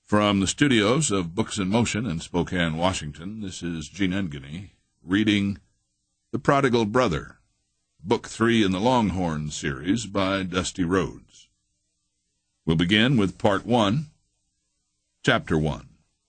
From the studios of Books in Motion in Spokane, Washington, this is Gene Engany reading The Prodigal Brother, Book 3 in the Longhorn series by Dusty Rhodes. We'll begin with Part 1, Chapter 1.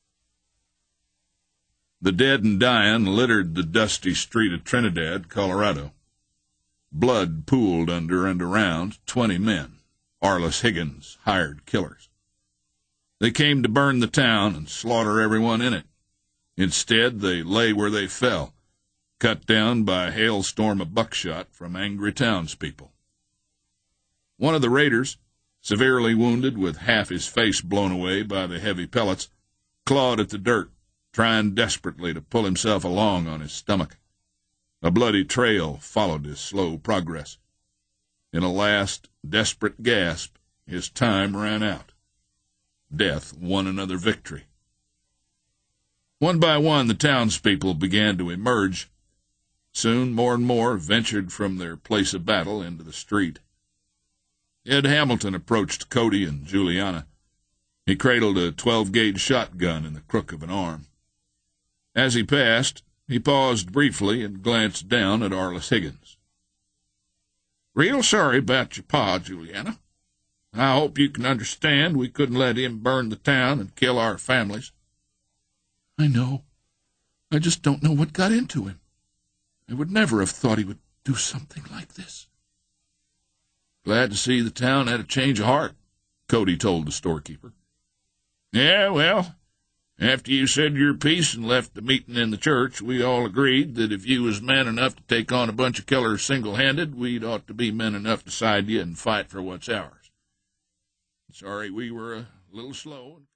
The dead and dying littered the dusty street of Trinidad, Colorado. Blood pooled under and around 20 men, Arliss Higgins' hired killers. They came to burn the town and slaughter everyone in it. Instead, they lay where they fell, cut down by a hailstorm of buckshot from angry townspeople. One of the raiders, severely wounded with half his face blown away by the heavy pellets, clawed at the dirt, trying desperately to pull himself along on his stomach. A bloody trail followed his slow progress. In a last, desperate gasp, his time ran out. Death won another victory. One by one, the townspeople began to emerge. Soon, more and more ventured from their place of battle into the street. Ed Hamilton approached Cody and Juliana. He cradled a 12-gauge shotgun in the crook of an arm. As he passed, he paused briefly and glanced down at Arliss Higgins. "Real sorry about your pa, Juliana. I hope you can understand we couldn't let him burn the town and kill our families." "I know. I just don't know what got into him. I would never have thought he would do something like this." "Glad to see the town had a change of heart," Cody told the storekeeper. "Yeah, well, after you said your piece and left the meeting in the church, we all agreed that if you was man enough to take on a bunch of killers single-handed, we'd ought to be men enough to side you and fight for what's ours. Sorry we were a little slow."